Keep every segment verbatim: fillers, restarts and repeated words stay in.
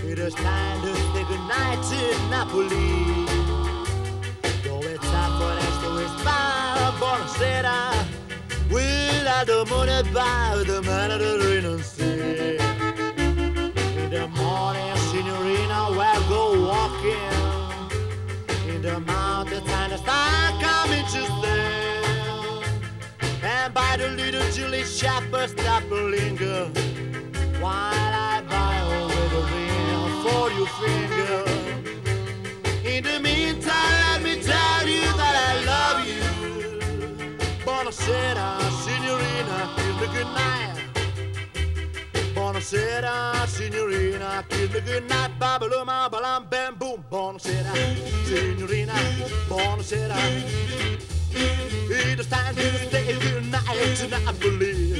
It is time to say goodnight to Napoli. Though it's time for us to whisper, buonasera. Without the money by the Mediterranean Sea. In the morning, signorina, we'll go walking. In the mountains and the star coming to stand. And by the little Julie shepherd stop to linger. While I buy over the ring for your finger. In the meantime, let me tell you that I love you. Buonasera, signorina, kiss me goodnight. Buonasera, signorina, kiss me goodnight. Babaluma, balam, bam, boom. Buonasera, signorina, buonasera. It is time to say goodnight to Napoli.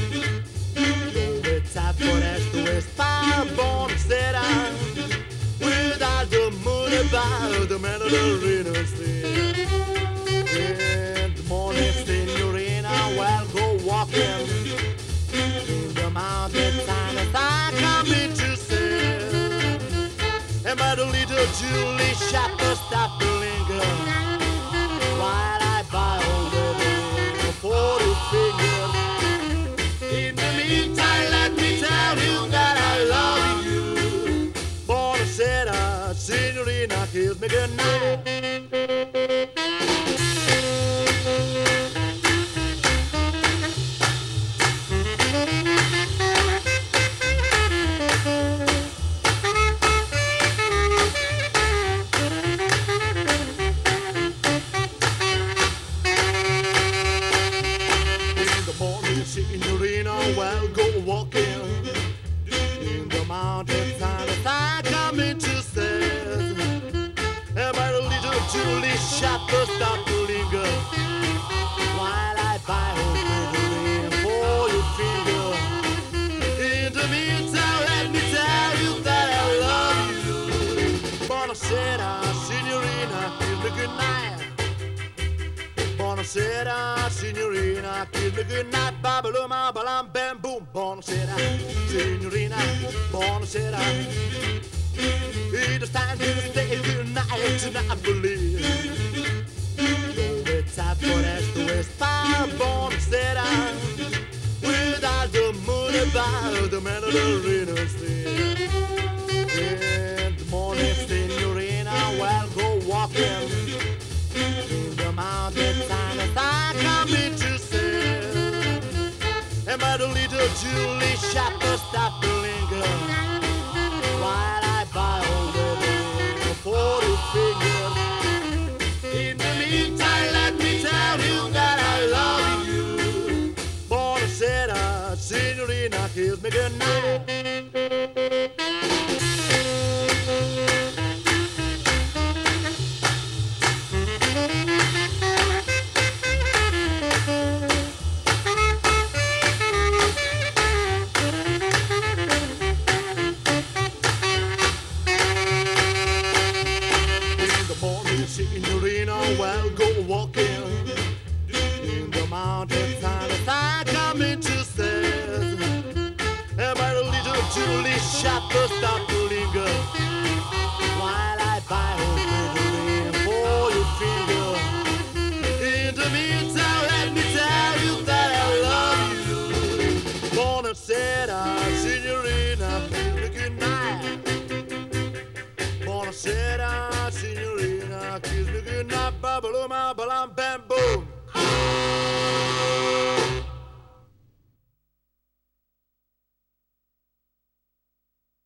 It's time for us to whisper, buonasera. Without the moon about the Mediterranean Sea. In the morning, signorina, we'll go walking through the mountains and the star coming to sail. And by the little Julie shepherd stop to linger. While I buy over the forty fingers. In the meantime, let me tell you that I love you. Buonasera, signorina, kiss me goodnight. Signorina, well, go walking in the mountains and the star coming to sail. And by the little Julie shepherd stop to linger. While I buy her the ring for your finger. In the meantime, let me tell you that I love you. Buonasera, signorina, kiss me goodnight. Buonasera, signorina, kiss me goodnight. Babaluma, balam, bam, boom. Buonasera, signorina, buonasera. It is time to say goodnight to Napoli. Though it's time for us to whisper, buonasera. Without the moon about the Mediterranean Sea. In the morning, signorina, we'll go walking through the mountains and the star coming to sail. And by the little Julie shepherd stop to linger. While I buy over the forty fingers. In the meantime, let me tell you that I love you. Buonasera, signorina, kiss me goodnight.